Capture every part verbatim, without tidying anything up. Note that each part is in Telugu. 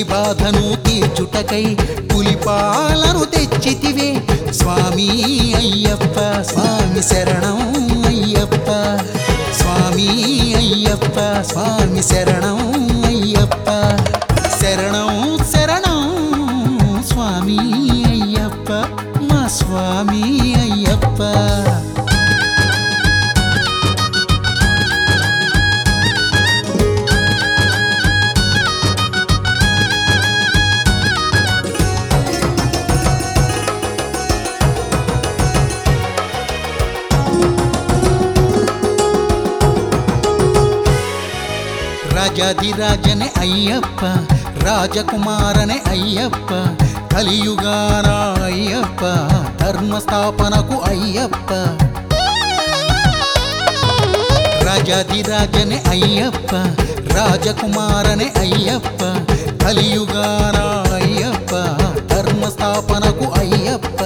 బాధను తీర్చుటకై పులిపాలను తెచ్చితివే స్వామి అయ్యప్ప స్వామి శరణం అయ్యప్ప స్వామి అయ్యప్ప స్వామి శరణం అయ్యప్ప శరణం శరణం స్వామి అయ్యప్ప మా స్వామి అయ్యప్ప రాజాధిరాజనే అయ్యప్ప రాజకుమారనే అయ్యప్ప కలియుగాన అయ్యప్ప ధర్మస్థాపనకు అయ్యప్ప రాజాధిరాజనే అయ్యప్ప రాజకుమారనే అయ్యప్ప కలియుగాన అయ్యప్ప ధర్మస్థాపనకు అయ్యప్ప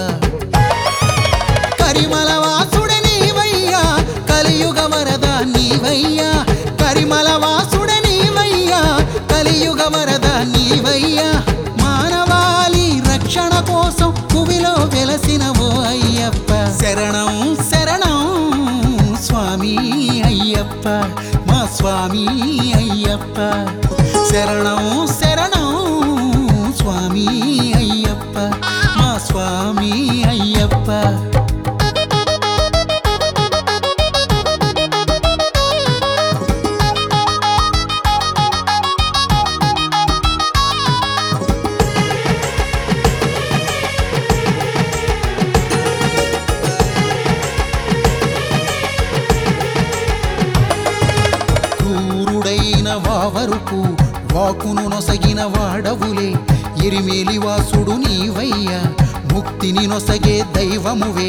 కరిమల వాసుడే నీవయ్యా కలియుగ వరద నీవయ్యా కరిమల వాసుడే నీవయ్యా కలియుగ వరద నీవయ్యా మానవాళి రక్షణ కోసం భూమిలో వెలసినవో అయ్యప్ప శరణం శరణం స్వామి అయ్యప్ప మా స్వామి అయ్యప్ప శరణం శరణం స్వామి అయ్యప్ప మా స్వామి అయ్యప్ప వావరుకు వాకును నొసగిన వాడవులే ఎరిమేలి వాసుడు నీవయ్యా ముక్తిని నొసగే దైవమువే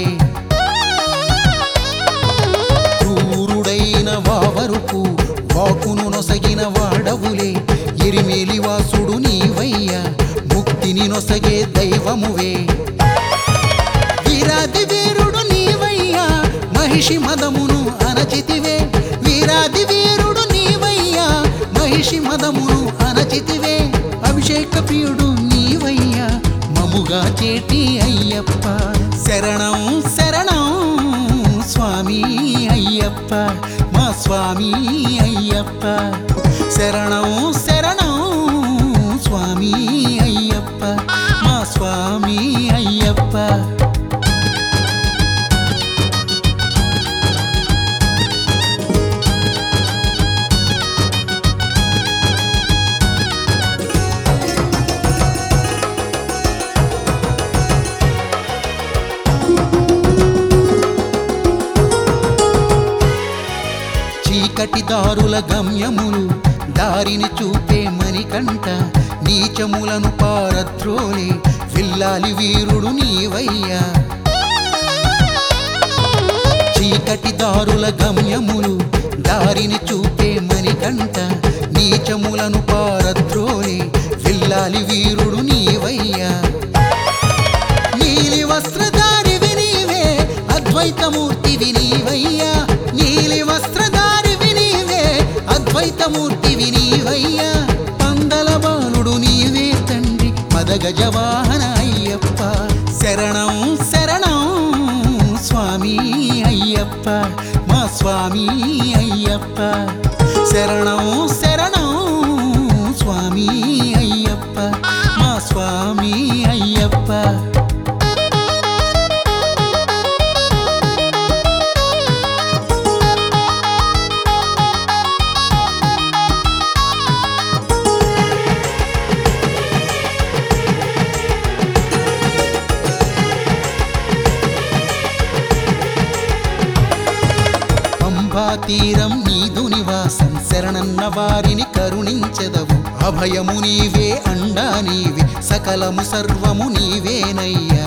క్రూరుడైన వావరుకు వాకును నొసగిన వాడవులే ఎరిమేలి వాసుడు నీవయ్యా ముక్తిని నొసగే దైవమువే వీరాది వీరుడు నీవయ్యా మహిషి మదమును అనచితివే వీరాది వీరుడు మహిషి మదమును అనచితివే అభిషేక ప్రియుడు నీవయ్యా మముగా చేటి అయ్యప్ప శరణం శరణం స్వామి అయ్యప్ప మా స్వామి అయ్యప్ప శరణం శరణం స్వామి అయ్యప్ప మా స్వామి అయ్యప్ప చీకటిదారుల గమ్యములు దారిని చూపే మణికంఠ నీచములను పారద్రోలే విల్లాలి వీరుడు నీవయ్యా చీకటిదారుల గమ్యములు దారిని చూపే మణికంఠ నీచములను పారద్రోలే విల్లాలి వీరుడు నీవయ్యా నీలి వస్త్రధారివి నీవే అద్వైతమూర్తివి నీవయ్యా నీలి వస్త్రధారివి నీవే అద్వైతమూర్తివి నీవయ్యా పందల బాలుడు నీవే తండ్రి మదగజవాహన అయ్యప్ప శరణం శరణం స్వామి అయ్యప్ప మా స్వామి అయ్యప్ప శరణం శరణం స్వామి అయ్యప్ప మా స్వామి అయ్యప్ప తీరం నీదు నివాసం శరణన్న వారిని కరుణించెదవు అభయము నీవే అండా నీవే సకలము సర్వము నీవేనయ్యా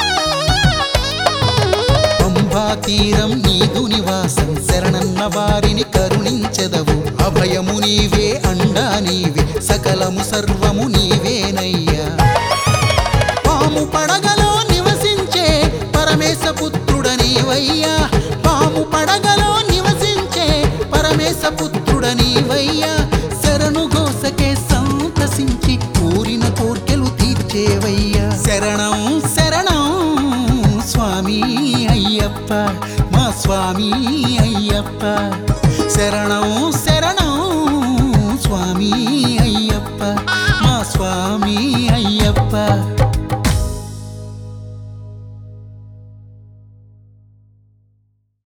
పంబా తీరం నీదు నివాసం శరణన్న వారిని కరుణించెదవు అభయము నీవే అండా నీవే సకలము సర్వము నీవేనయ్యా పాము పడగలో నివసించే పరమేశ పుత్రుడ నీవయ్యా పాము పడగలో పుత్రుడ నీవయ్యా శరణు గోసకే సంతసించి ఊరిన స్వామి అయ్యప్ప శరణం శరణం స్వామి అయ్యప్ప మా స్వామి అయ్యప్ప